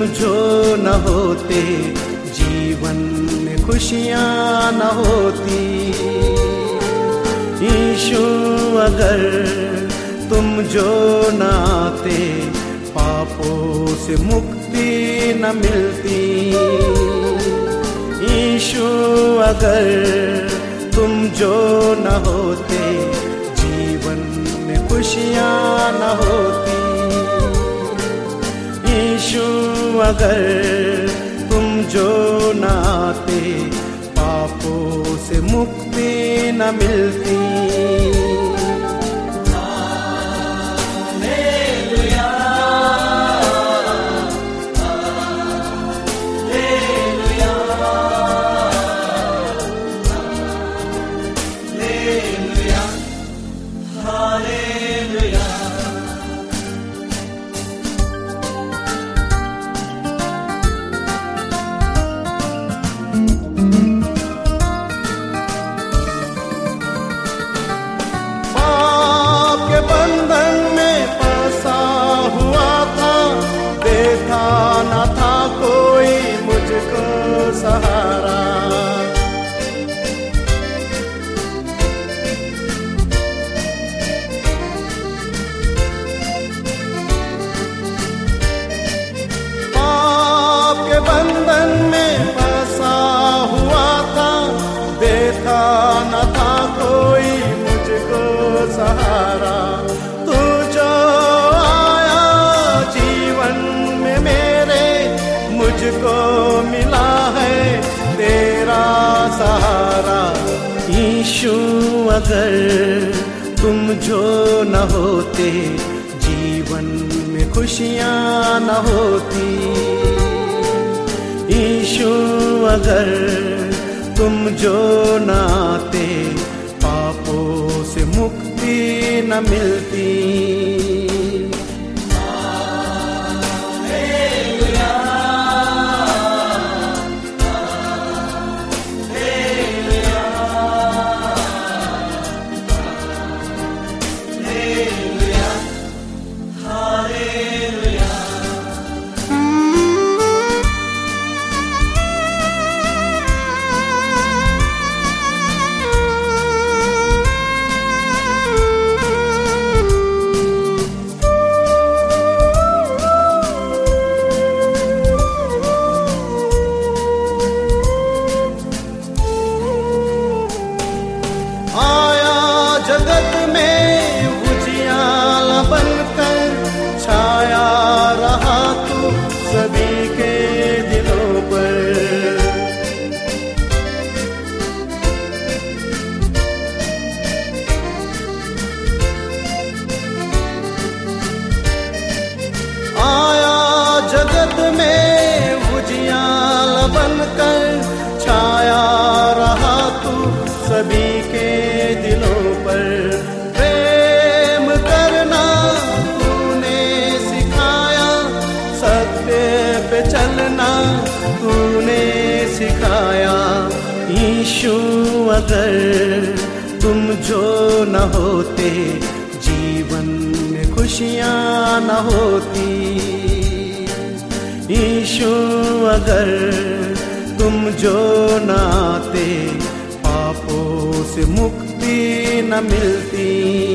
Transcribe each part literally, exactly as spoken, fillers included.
जो न होते जीवन में खुशियाँ न होती। यीशु अगर तुम जो न आते पापों से मुक्ति न मिलती। यीशु अगर तुम जो न होते जीवन में खुशियाँ न होती। यीशु अगर तुम जो न आते पापों से मुक्ति न मिलती। सहारा पाप के बंधन में फंसा हुआ था, देखा न था कोई मुझको सहारा। तू जो आया जीवन में मेरे, मुझको मिला है तेरा सहारा। यीशु अगर तुम जो न होते जीवन में खुशियाँ न होती। यीशु अगर तुम जो न आते पापों से मुक्ति न मिलती। जगत में उजियाला बनकर छाया रहा तू सभी के दिलों पर। आया जगत में उजियाला बनकर छाया रहा तू सभी के दिलों पर। प्रेम करना तूने सिखाया, सत्य पे चलना तूने सिखाया। यीशु अगर तुम जो न होते जीवन में खुशियाँ न होती। यीशु अगर तुम जो न आते पापों से मुक्ति न मिलती।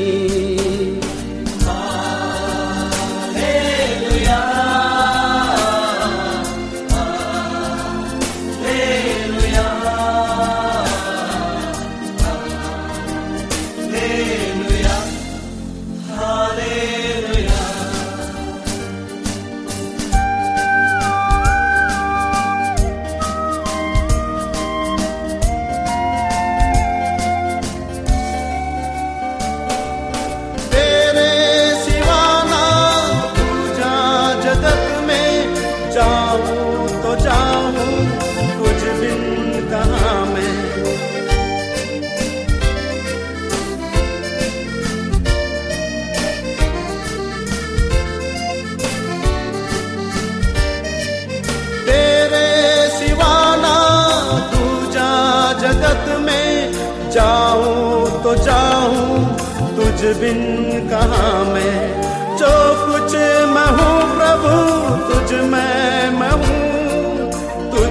जाऊं तो जाऊं कुछ बिन कहाँ मैं। तेरे सिवाना दूजा जगत में जाऊं तो जाऊं तुझ बिन कहाँ मैं। जो कुछ मैं हूँ प्रभु तुझ में मैं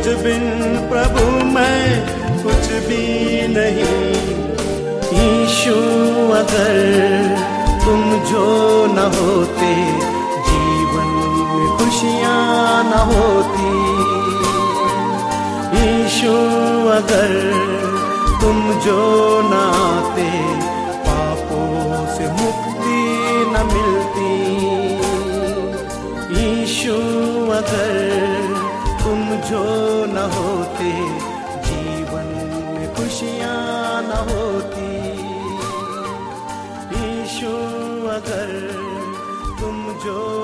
बिन प्रभु मैं कुछ भी नहीं। यीशु अगर तुम जो न होते, जीवन में खुशियाँ न होती। यीशु अगर तुम जो न आते, पापों से मुक्ति न मिलती। यीशु अगर तुम जो न होते, जीवन में खुशियाँ न होती। यीशु अगर तुम जो